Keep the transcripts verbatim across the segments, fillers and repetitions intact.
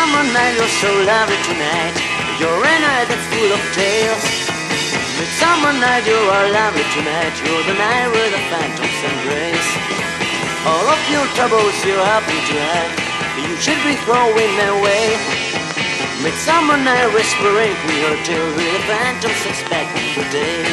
Midsummer night, you're so lovely tonight. You're a night that's full of tales. Midsummer night, you are lovely tonight. You're the night with the phantoms embrace. All of your troubles you happen to have, you should be throwing away. Midsummer night, whispering we heard till the phantoms expect the day.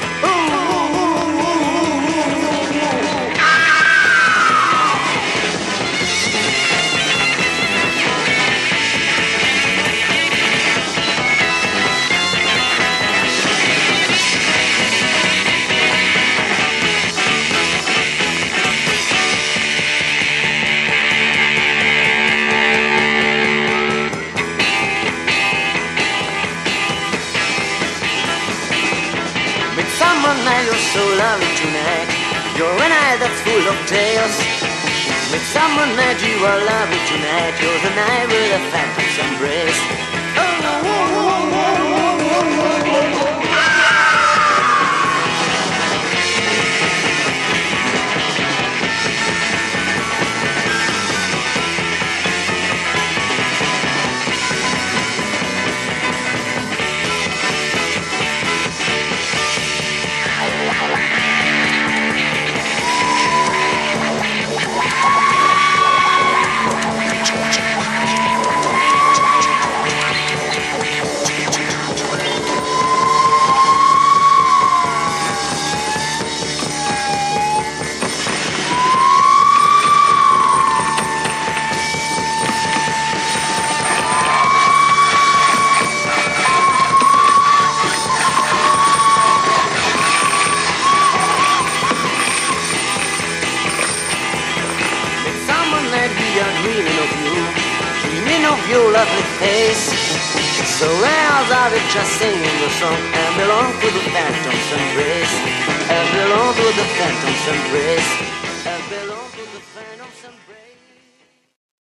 Midsummer night, you're so lovely tonight. You're a night that's full of tales. Midsummer night, you are lovely tonight. You're the night with the phantoms embrace. Dreaming of you, dreaming of your lovely face. So as I was just singing the song, and belong to the phantom's embrace, and belong to the phantom's embrace.